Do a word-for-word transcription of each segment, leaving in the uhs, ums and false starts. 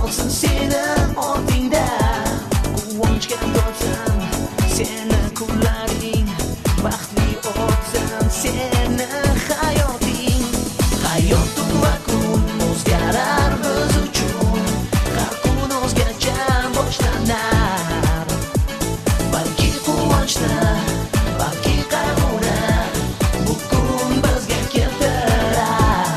qolsin seni ortingda, quvonchga to'lsin seni kunlaring, baxtli o'tsin seni hayoting. Hayot tun va kun o'zgarar biz uchun, har kun o'zgacha boshlanar. Balki quvonchni, balki qayg'uni bu kun bizga keltirar.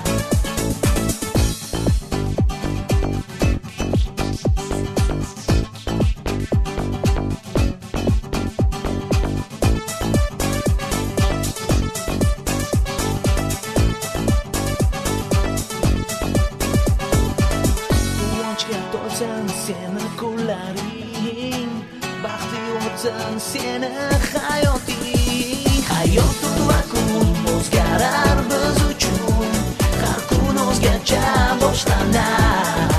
Quvonchga to'lsin seni kunlaring, baxtli o'tsin seni hayoting. Hayot tun va kun o'zgarar biz uchun, har kun o'zgacha boshlanar.